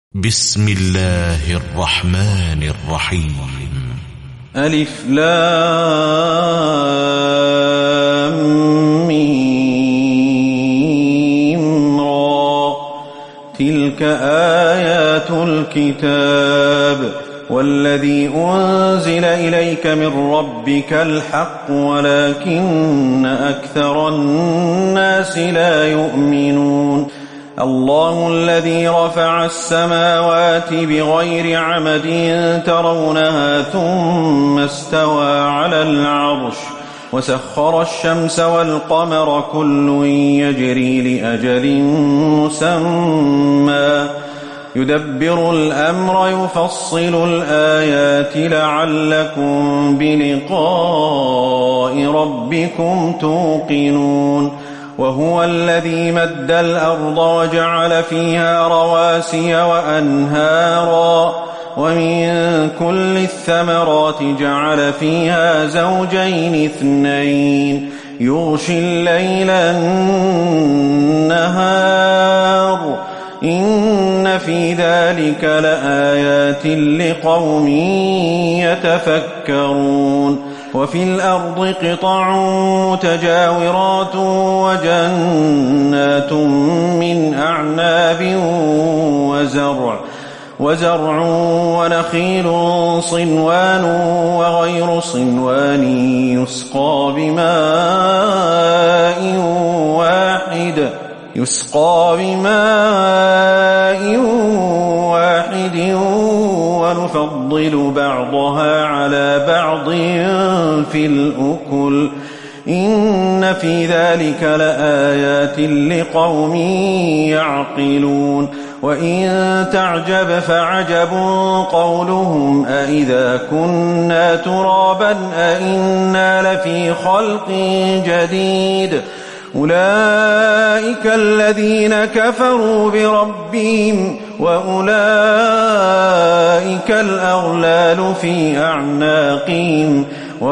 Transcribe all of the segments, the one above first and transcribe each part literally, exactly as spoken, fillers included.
بسم الله الرحمن الرحيم. ألف لام ميم را، تلك آيات الكتاب والذي أنزل إليك من ربك الحق ولكن أكثر الناس لا يؤمنون. الله الذي رفع السماوات بغير عمد ترونها ثم استوى على العرش وسخر الشمس والقمر كل يجري لأجل مسمى يدبر الأمر يفصل الآيات لعلكم بلقاء ربكم توقنون. وهو الذي مد الأرض وجعل فيها رواسي وأنهارا ومن كل الثمرات جعل فيها زوجين اثنين يغشي الليل النهار إن في ذلك لآيات لقوم يتفكرون. وفي الأرض قطع متجاورات وجنات من أعناب وزرع وزرع ونخيل صنوان وغير صنوان يسقى بماء واحد يسقى بماء واحد ونفضل بعضها على بعض في الأكل إن في ذلك لآيات لقوم يعقلون. وإن تعجب فعجب قولهم أإذا كنا ترابا أإنا لفي خلق جديد أولئك الذين كفروا بربهم وأولئك الأغلال في أعناقهم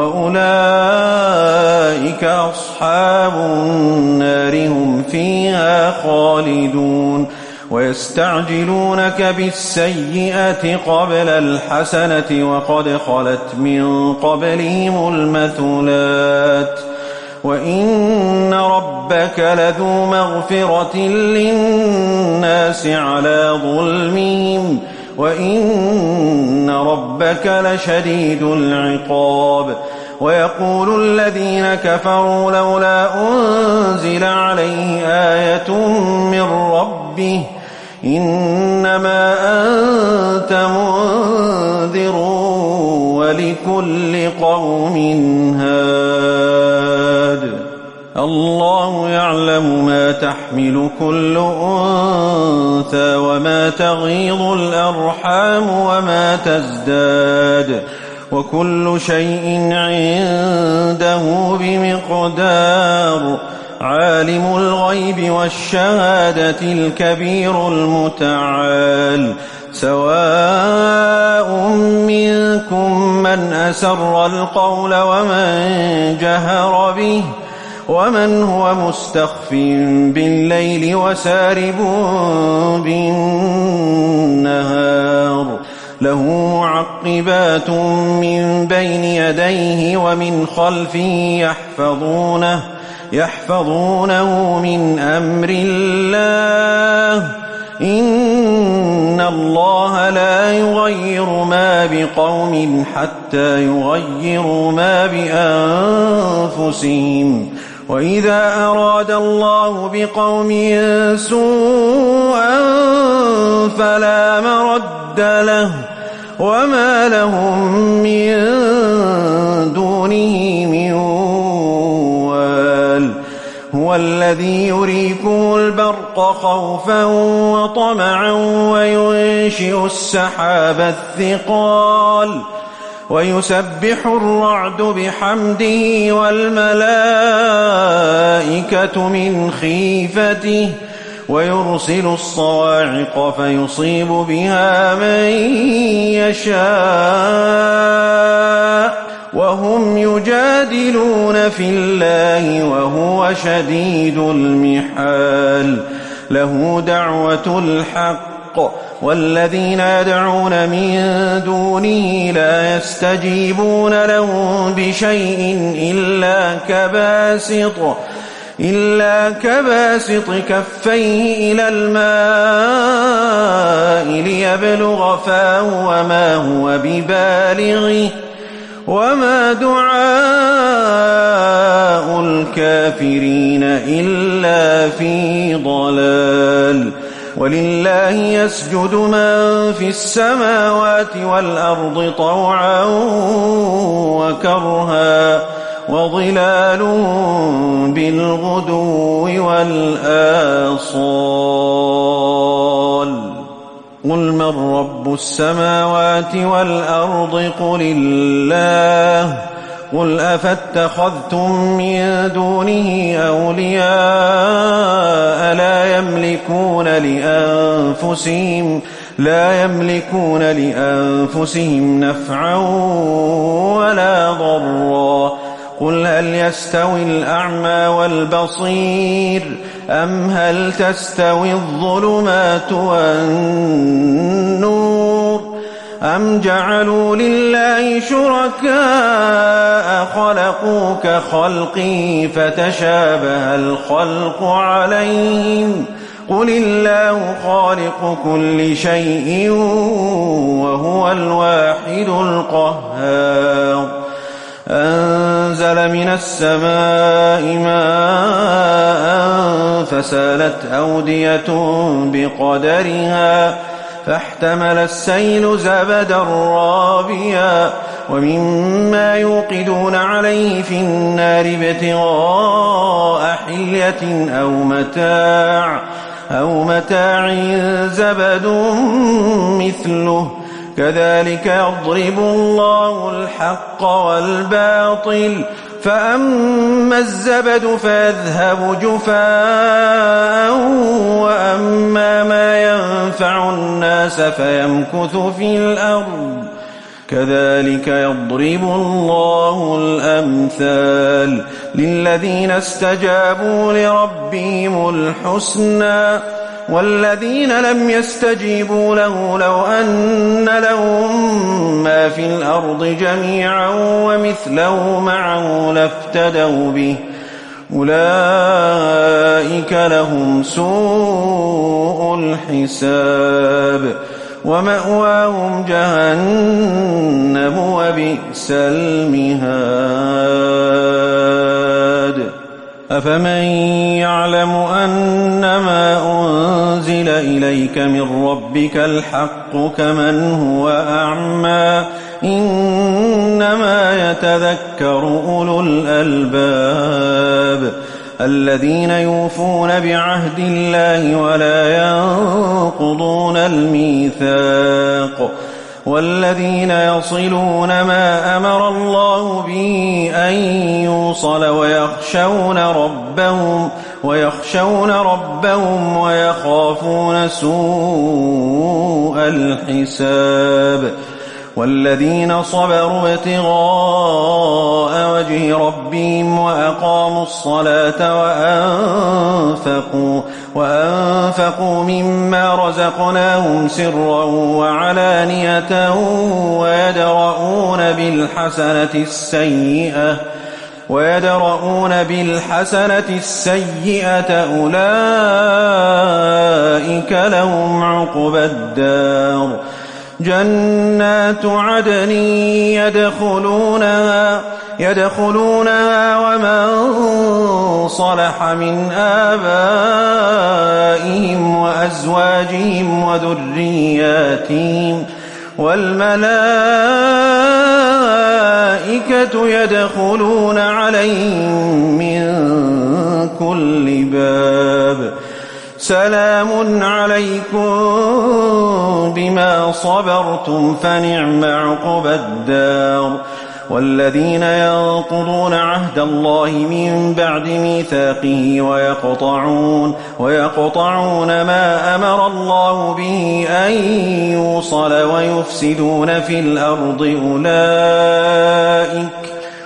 وأولئك أصحاب النار هم فيها خالدون. ويستعجلونك بالسيئة قبل الحسنة وقد خلت من قبلهم المثلات وإن ربك لذو مغفرة للناس على ظلمهم وإن ربك لشديد العقاب. ويقول الذين كفروا لولا أنزل عليه آية من ربه إنما أنت منذر ولكل قوم هاد. الله يعلم ما تحمل كل أنثى وما تغيض الأرحام وما تزداد وكل شيء عنده بمقدار. عالم الغيب والشهادة الكبير المتعال. سواء منكم من أسر القول ومن جهر به ومن هو مستخف بالليل وسارب بالنهار له معقبات من بين يديه ومن خلفه يحفظونه يحفظونه من أمر الله إن الله لا يغير ما بقوم حتى يغيروا ما بأنفسهم وإذا أراد الله بقوم سوءا فلا مرد له وما لهم من دونه من وال. هو الذي يريكم البرق خوفا وطمعا وينشئ السحاب الثقال ويسبح الرعد بحمده والملائكة من خيفته ويرسل الصواعق فيصيب بها من يشاء وهم يجادلون في الله وهو شديد المحال. له دعوة الحق والذين يدعون من دونه لا يستجيبون لهم بشيء إلا كباسط إلا كباسط كفيه إلى الماء ليبلغ فاه وما هو ببالغه وما دعاء الكافرين إلا في ضلال. ولله يسجد من في السماوات والأرض طوعا وكرها وظلال بالغدو والآصال. قل من رب السماوات والأرض قل الله. قل أفاتخذتم من دونه أولياء لا يملكون لأنفسهم لا يملكون لأنفسهم نفعا ولا ضرا. قل هل يستوي الأعمى والبصير أم هل تستوي الظلمات والنور أم جعلوا لله شركاء خلقوا كخلقي فتشابه الخلق عليهم قل الله خالق كل شيء وهو الواحد القهار. أنزل من السماء ماء فسالت أودية بقدرها فاحتمل السيل زبدا رابيا ومما يوقدون عليه في النار ابتغاء حلية أو متاع أو متاع زبد مثله كذلك يضرب الله الحق والباطل فأما الزبد فيذهب جفاء وأما ما ينفع الناس فيمكث في الأرض كذلك يضرب الله الأمثال للذين استجابوا لربهم الحسنى والذين لم يستجيبوا له لو أن لهم ما في الأرض جميعا ومثله معه لافتدوا به أولئك لهم سوء الحساب ومأواهم جهنم وبئس المهاد. أفمن يعلم أنما أنزل إليك من ربك الحق كمن هو أعمى إنما يتذكر أولو الألباب الذين يوفون بعهد الله ولا ينقضون الميثاق والذين يصلون ما أمر الله به أن يوصل ويخشون ربهم ويخشون ربهم ويخافون سوء الحساب والذين صبروا ابتغاء وجه ربهم وأقاموا الصلاة وأنفقوا, وأنفقوا مما رزقناهم سرا وعلانية ويدرؤون بالحسنة السيئة ويدرؤون بالحسنة السيئة أولئك لهم عقبى الدار جنات عدن يدخلونها, يدخلونها ومن صلح من آبائهم وأزواجهم وذرياتهم والملائكة يدخلون عليهم من كل باب سلام عليكم بما صبرتم فنعم عقبى الدار. والذين ينقضون عهد الله من بعد ميثاقه ويقطعون, ويقطعون ما أمر الله به أن يوصل ويفسدون في الأرض أولئك,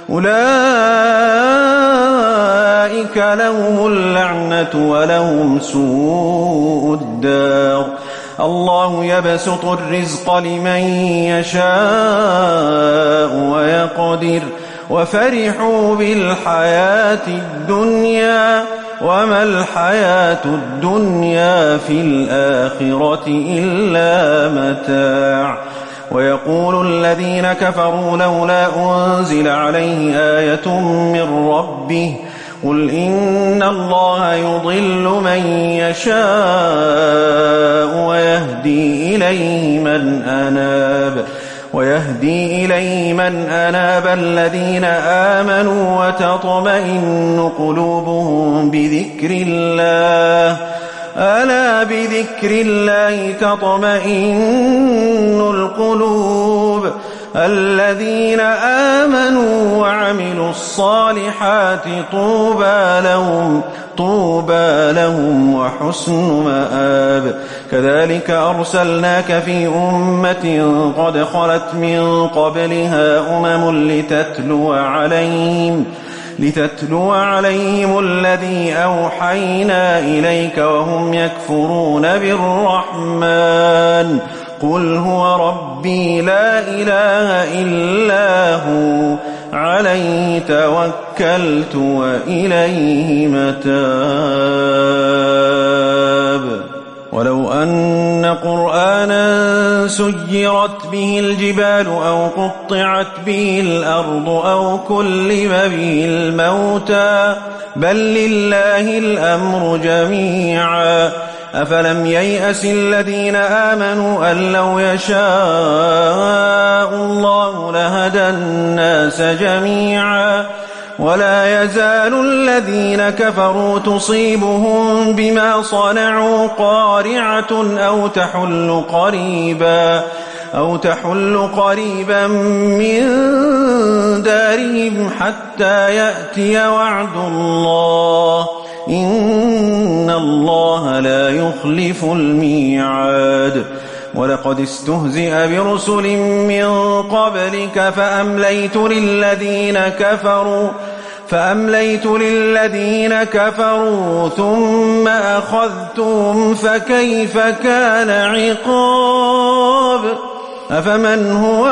أولئك لهم اللعنة ولهم سوء الدار. الله يبسط الرزق لمن يشاء ويقدر وفرحوا بالحياة الدنيا وما الحياة الدنيا في الآخرة إلا متاع ويقول الذين كفروا لولا أنزل عليه آية من ربه قل إن الله يضل من يشاء ويهدي إليه من أناب ويهدي إليه من أناب الذين آمنوا وتطمئن قلوبهم بذكر الله ألا بذكر الله تطمئن القلوب الذين آمنوا وعملوا الصالحات طوبى لهم طوبى لهم وحسن مآب كذلك أرسلناك في أمة قد خلت من قبلها أمم لتتلو عليهم لتتلو عليهم الذي أوحينا إليك وهم يكفرون بالرحمن قل هو ربي لا إله إلا هو عليه توكلت وإليه متاب ولو أن قرآنا سيرت به الجبال أو قطعت به الأرض أو كلم به الموتى بل لله الأمر جميعا أفلم ييأس الذين آمنوا أن لو يشاء الله لهدى الناس جميعا ولا يزال الذين كفروا تصيبهم بما صنعوا قارعة أو تحل قريبا أو تحل قريبا من دارهم حتى يأتي وعد الله إن الله لا يخلف الميعاد ولقد استهزئ برسل من قبلك فأمليت للذين كفروا فأمليت للذين كفروا ثم أخذتهم فكيف كان عقاب أفمن هو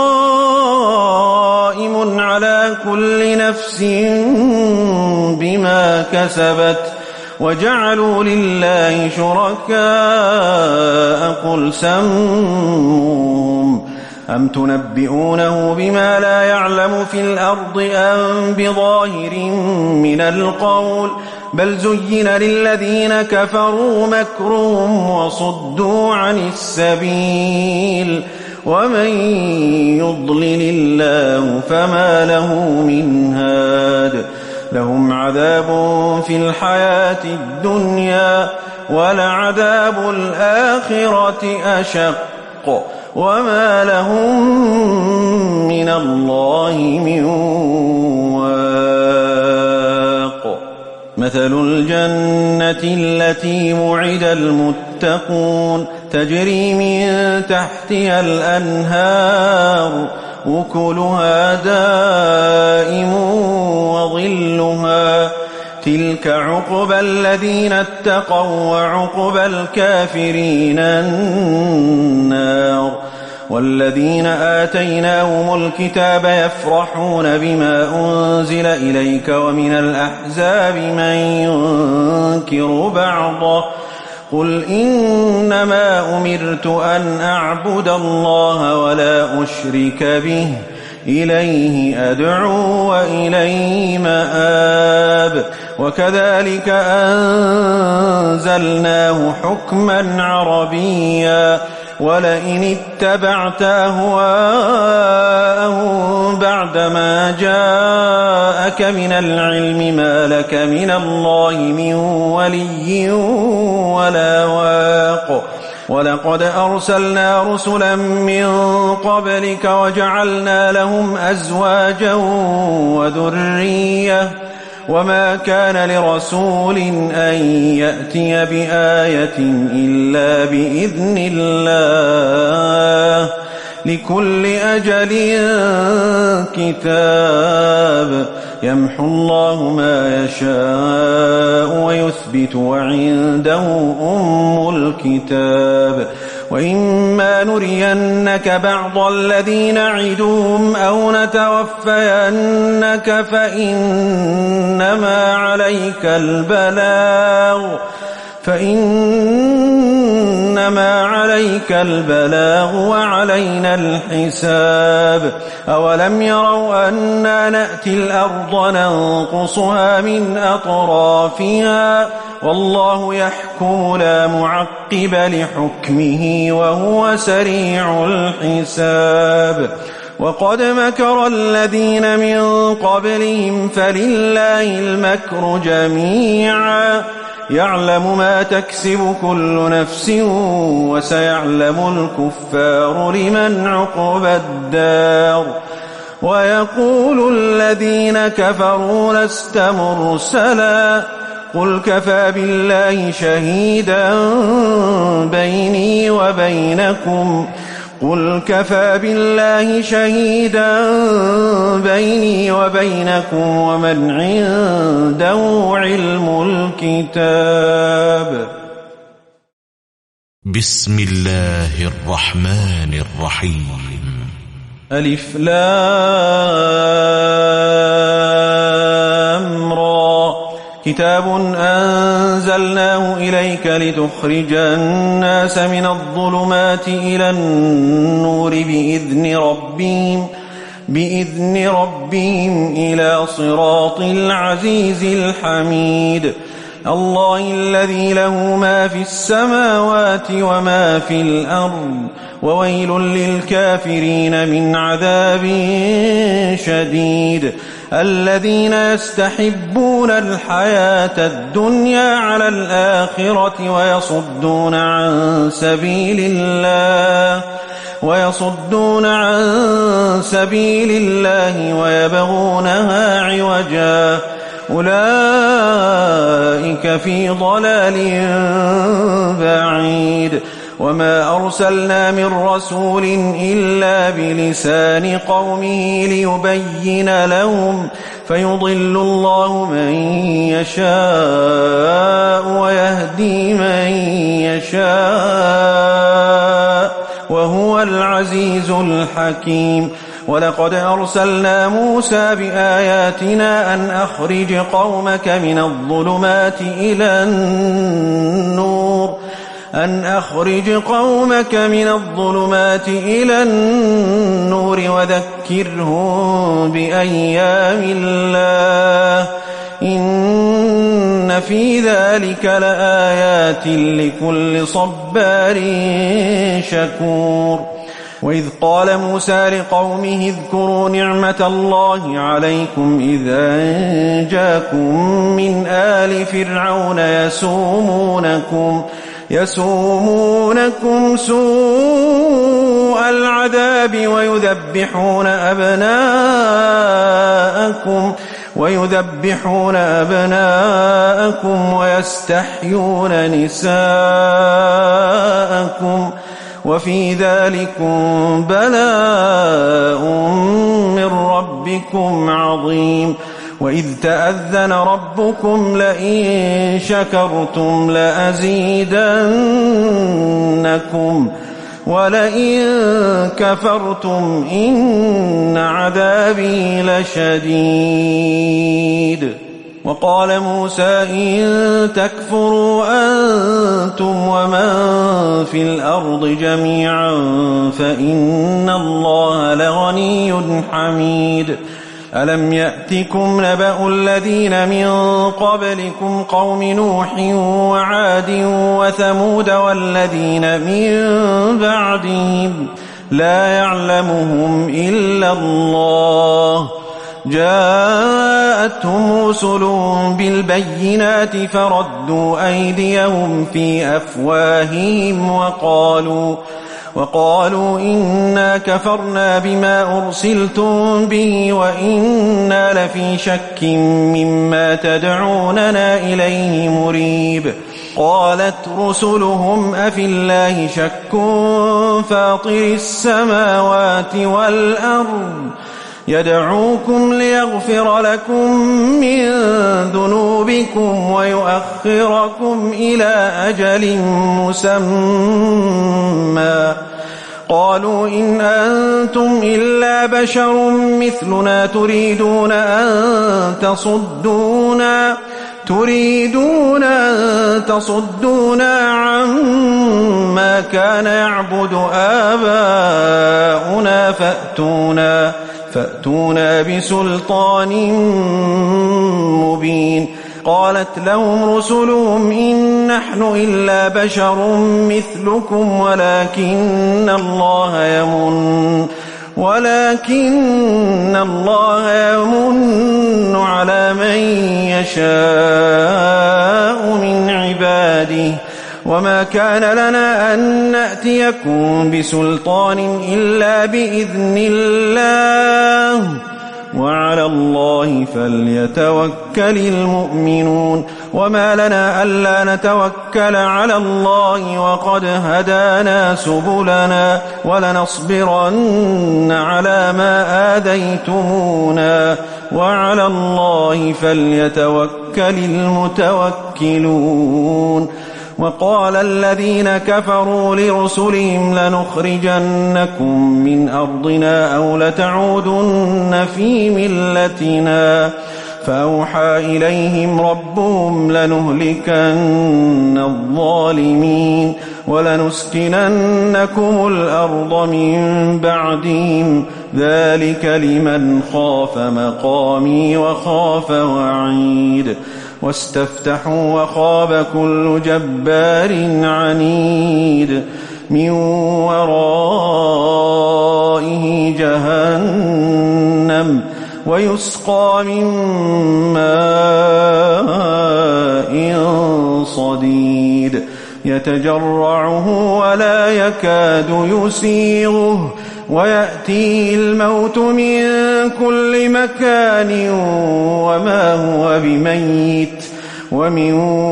قائم على كل نفس بما كسبت وجعلوا لله شركاء قل سموهم أم تنبئونه بما لا يعلم في الأرض أم بظاهر من القول بل زين للذين كفروا مكرهم وصدوا عن السبيل ومن يضلل الله فما له من هاد لهم عذاب في الحياة الدنيا ولعذاب الآخرة أشق وما لهم من الله من واق مثل الجنة التي وعد المتقون تجري من تحتها الأنهار أكلها دائم وظلها تلك عقبى الذين اتقوا وعقبى الكافرين النار والذين آتيناهم الكتاب يفرحون بما أنزل إليك ومن الأحزاب من ينكر بعضه قل إنما أمرت أن أعبد الله ولا أشرك به إليه أدعو وإليه مآب وكذلك أنزلناه حكما عربيا ولئن اتبعت أهواءهم بعدما جاءك من العلم ما لك من الله من ولي ولا واق ولقد أرسلنا رسلا من قبلك وجعلنا لهم أزواجا وذرية وما كان لرسول أن يأتي بآية إلا بإذن الله لكل أجل كتاب يمحو الله ما يشاء ويثبت وعنده أم الكتاب وإما نرينك بعض الذي نعدهم أو نتوفينك فإنما عليك البلاغ فإنما عليك البلاغ وعلينا الحساب أولم يروا أنا نأتي الأرض ننقصها من أطرافها والله يحكم لا معقب لحكمه وهو سريع الحساب وقد مكر الذين من قبلهم فلله المكر جميعا يعلم ما تكسب كل نفس وسيعلم الكفار لمن عقبى الدار ويقول الذين كفروا لست مرسلا قل كفى بالله شهيدا بيني وبينكم قل كفى بالله شهيدا بيني وبينكم ومن عنده علم الكتاب. بسم الله الرحمن الرحيم. ألف لام را كتاب أنزلناه إليك لتخرج الناس من الظلمات إلى النور بإذن ربهم بإذن ربهم إلى صراط العزيز الحميد الله الذي له ما في السماوات وما في الأرض وويل للكافرين من عذاب شديد الذين يستحبون الحياة الدنيا على الآخرة ويصدون عن سبيل الله ويصدون عن سبيل الله ويبغونها عوجا أولئك في ضلال بعيد وما أرسلنا من رسول إلا بلسان قومه ليبين لهم فيضل الله من يشاء ويهدي من يشاء وهو العزيز الحكيم ولقد أرسلنا موسى بآياتنا أن أخرج قومك من الظلمات إلى النور أن أخرج قومك من الظلمات إلى النور وذكرهم بأيام الله إن في ذلك لآيات لكل صبار شكور وإذ قال موسى لقومه اذكروا نعمة الله عليكم إذا أنجاكم من آل فرعون يسومونكم يسومونكم سوء العذاب ويذبحون أبناءكم ويذبحون أبناءكم ويستحيون نساءكم وفي ذلكم بلاء من ربكم عظيم وإذ تأذن ربكم لئن شكرتم لأزيدنكم ولئن كفرتم إن عذابي لشديد وقال موسى إن تكفروا أنتم ومن في الأرض جميعا فإن الله لغني حميد ألم يأتكم نبأ الذين من قبلكم قوم نوح وعاد وثمود والذين من بعدهم لا يعلمهم إلا الله جاءتهم رسل بالبينات فردوا أيديهم في أفواههم وقالوا وقالوا إنا كفرنا بما أرسلتم به وإنا لفي شك مما تدعوننا إليه مريب قالت رسلهم أفي الله شك فاطر السماوات والأرض يدعوكم ليغفر لكم من ذنوبكم ويؤخركم إلى أجل مسمى. قالوا إن أنتم إلا بشر مثلنا تريدون أن تصدونا تريدون أن تصدونا عما كان يعبد آباؤنا فأتونا فأتونا بسلطان مبين. قالت لهم رسلهم إن نحن إلا بشر مثلكم ولكن الله يمن ولكن الله يمن على من يشاء من عباده وما كان لنا أن نأتيكم بسلطان إلا بإذن الله وعلى الله فليتوكل المؤمنون. وما لنا ألا نتوكل على الله وقد هدانا سبلنا ولنصبرن على ما آذيتمونا وعلى الله فليتوكل المتوكلون. وقال الذين كفروا لرسلهم لنخرجنكم من أرضنا أو لتعودن في ملتنا فأوحى إليهم ربهم لنهلكن الظالمين ولنسكننكم الأرض من بعدهم ذلك لمن خاف مقامي وخاف وعيد. واستفتحوا وخاب كل جبار عنيد من ورائه جهنم ويسقى من ماء صديد يتجرعه ولا يكاد يسيغه ويأتيه الموت من كل مكان وما هو بميت ومن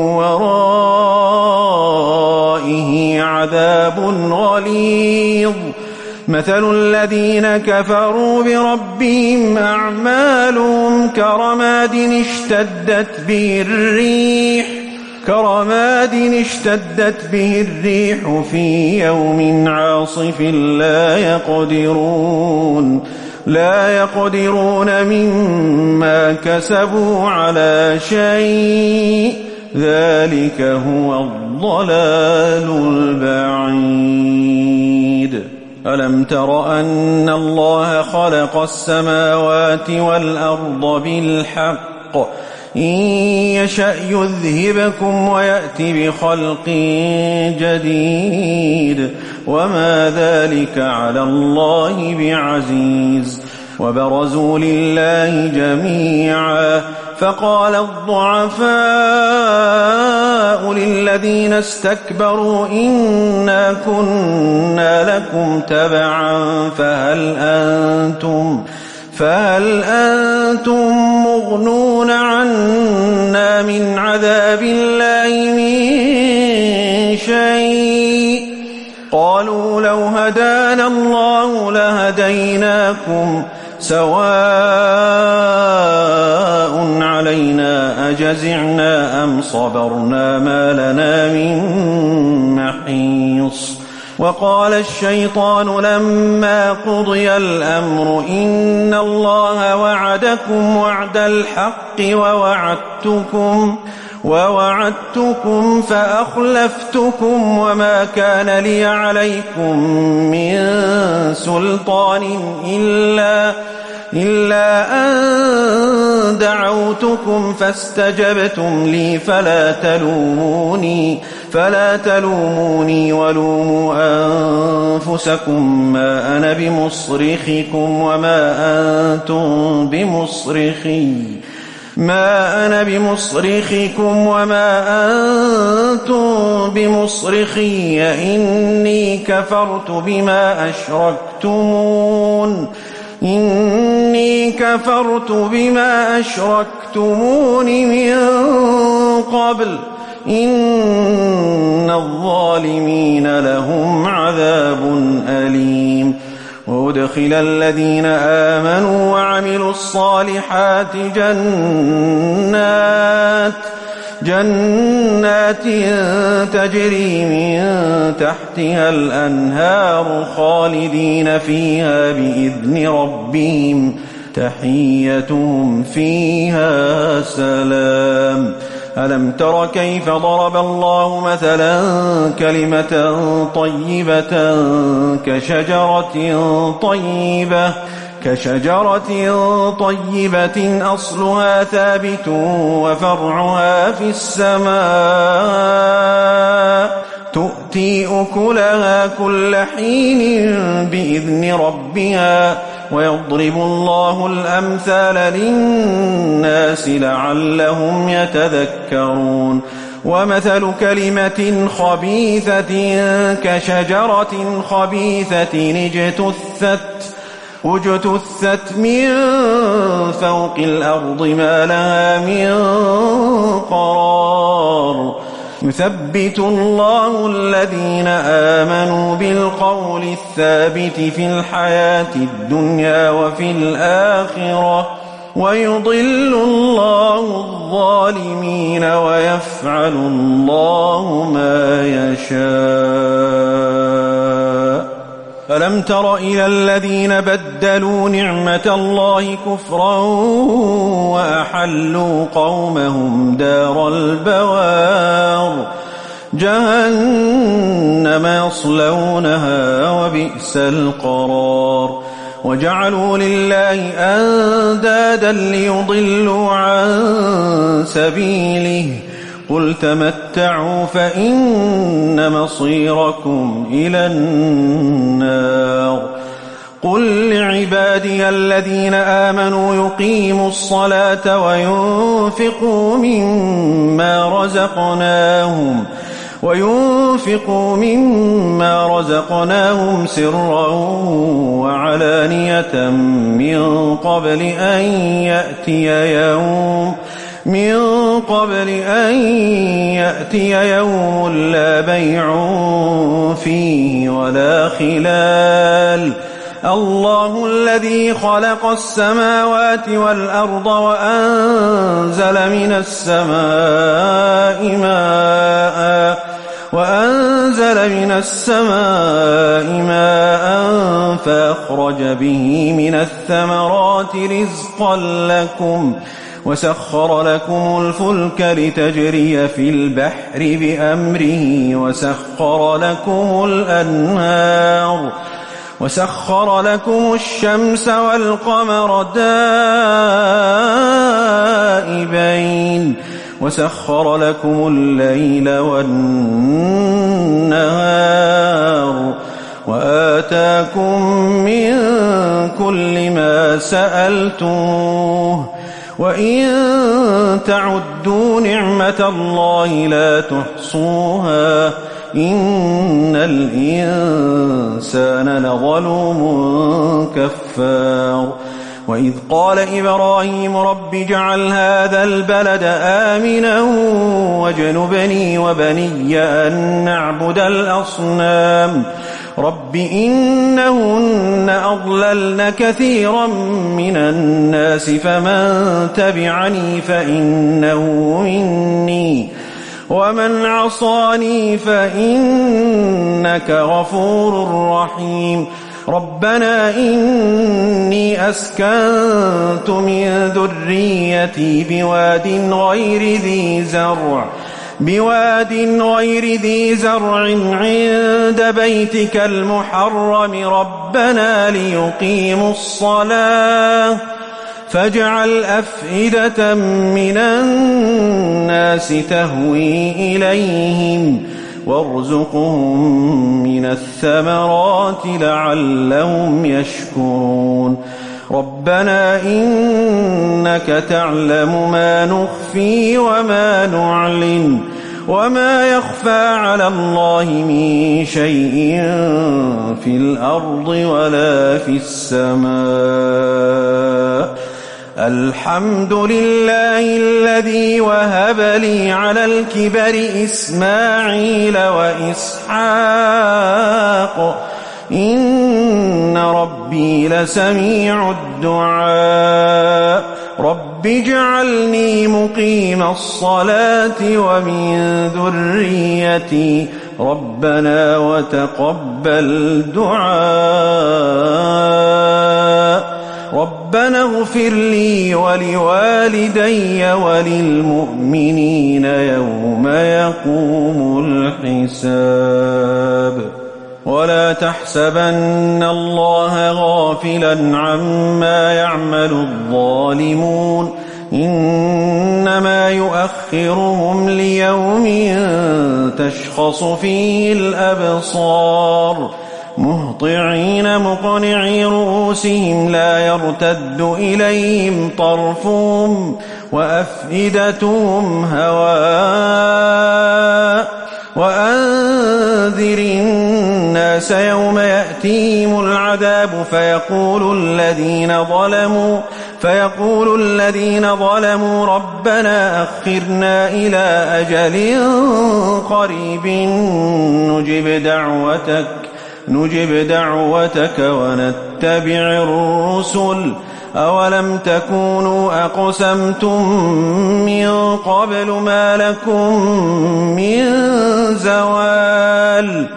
ورائه عذاب غليظ. مثل الذين كفروا بربهم أعمالهم كرماد اشتدت به الريح كرماد اشتدت به الريح في يوم عاصف لا يقدرون لا يقدرون مما كسبوا على شيء ذلك هو الضلال البعيد. ألم تر أن الله خلق السماوات والأرض بالحق إن يشأ يذهبكم ويأتي بخلق جديد وما ذلك على الله بعزيز. وبرزوا لله جميعا فقال الضعفاء للذين استكبروا إنا كنا لكم تبعا فهل أنتم فهل أنتم مغنون عنا من عذاب الله من شيء. قالوا لو هدانا الله لهديناكم سواء علينا أجزعنا أم صبرنا ما لنا من محيص. وقال الشيطان لما قضي الأمر إن الله وعدكم وعد الحق ووعدتكم ووعدتكم فأخلفتكم وما كان لي عليكم من سلطان إلا إلا أن دعوتكم فاستجبتم لي فلا تلوموني فلا تلوموني ولوموا أنفسكم ما أنا بمصرخكم وما أنتم بمصرخي ما أنا بمصرخكم وما أنتم بمصرخي إني كفرت بما أشركتمون إني كفرت بما أشركتمون من قبل إن الظالمين لهم عذاب أليم. وأدخل الذين آمنوا وعملوا الصالحات جنات جنات تجري من تحتها الأنهار خالدين فيها بإذن ربهم تحيتهم فيها سلام. ألم تر كيف ضرب الله مثلا كلمة طيبة كشجرة طيبة كشجرة طيبة أصلها ثابت وفرعها في السماء تؤتي أكلها كل حين بإذن ربها ويضرب الله الأمثال للناس لعلهم يتذكرون. ومثل كلمة خبيثة كشجرة خبيثة اجتثت اجتثت من فوق الأرض ما لها من قرار يثبت الله الذين آمنوا بالقول الثابت في الحياة الدنيا وفي الآخرة ويضل الله الظالمين ويفعل الله ما يشاء. ألم تر إلى الذين بدلوا نعمة الله كفرا وأحلوا قومهم دار البوار جهنم يصلونها وبئس القرار. وجعلوا لله أندادا ليضلوا عن سبيله قل تمتعوا فإن مصيركم إلى النار. قل لعبادي الذين آمنوا يقيموا الصلاة وينفقوا مما رزقناهم وينفقوا مما رزقناهم سرا وعلانية من قبل أن يأتي يوم من قبل أن يأتي يوم لا بيع فيه ولا خلال. الله الذي خلق السماوات والأرض وأنزل من السماء ماء وأنزل من السماء ماء فأخرج به من الثمرات رزقا لكم وسخر لكم الفلك لتجري في البحر بأمره وسخر لكم الأنهار وسخر لكم الشمس والقمر دائبين وسخر لكم الليل والنهار وآتاكم من كل ما سألتموه وإن تعدوا نعمة الله لا تحصوها إن الإنسان لظلوم كفار. وإذ قال إبراهيم رب اجعل هذا البلد آمنا واجنبني وبني أن نعبد الأصنام رب إنهن أضللن كثيرا من الناس فمن تبعني فإنه مني ومن عصاني فإنك غفور رحيم. ربنا إني أسكنت من ذريتي بواد غير ذي زرع بواد غير ذي زرع عند بيتك المحرم ربنا ليقيموا الصلاة فاجعل أفئدة من الناس تهوي إليهم وارزقهم من الثمرات لعلهم يشكرون. ربنا إنك تعلم ما نخفي وما نعلن وما يخفى على الله من شيء في الأرض ولا في السماء. الحمد لله الذي وهب لي على الكبر إسماعيل وإسحاق إن رب ربي لسميع الدعاء رب اجعلني مقيم الصلاة ومن ذريتي ربنا وتقبل دعاء ربنا اغفر لي ولوالدي وللمؤمنين يوم يقوم الحساب ولا تحسبن الله غافلا عما يعمل الظالمون إنما يؤخرهم ليوم تشخص فيه الأبصار مهطعين مقنعي رؤوسهم لا يرتد إليهم طرفهم وأفئدتهم هواء وأنذر الناس يوم يأتيهم العذاب فيقول الذين ظلموا فيقول الذين ظلموا ربنا أخرنا إلى أجل قريب نجب دعوتك نجب دعوتك ونتبع الرسل أولم تكونوا أقسمتم من قبل ما لكم من زوال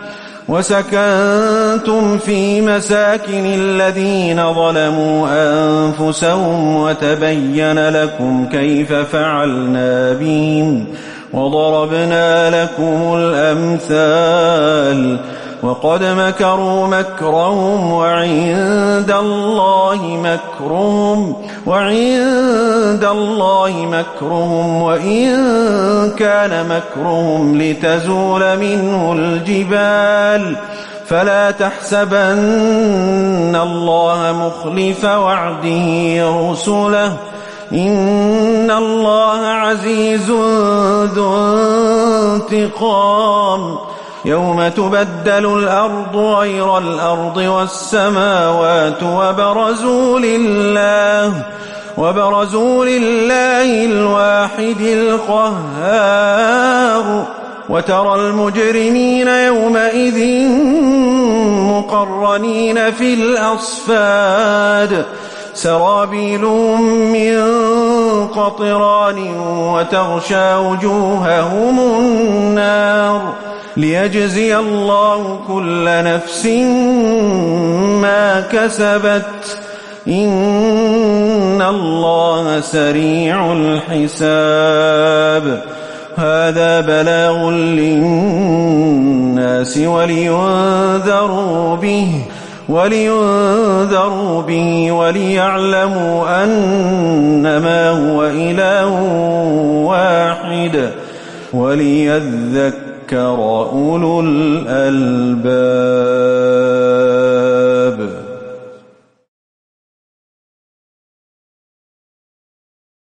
وسكنتم في مساكن الذين ظلموا أنفسهم وتبين لكم كيف فعلنا بهم وضربنا لكم الأمثال وقد مكروا مكرهم وعند الله مكرهم وعند الله مكرهم وإن كان مكرهم لتزول منه الجبال فلا تحسبن الله مخلف وعده رسله إن الله عزيز ذو انتقام يوم تبدل الأرض غير الأرض والسماوات وبرزوا لله وبرزوا لله الواحد القهار وترى المجرمين يومئذ مقرنين في الأصفاد سرابيلهم من قطران وتغشى وجوههم النار ليجزي الله كل نفس ما كسبت إن الله سريع الحساب هذا بلاغ للناس ولينذروا به ولينذروا به وليعلموا أنما هو إله واحد وليذكر أولو الألباب.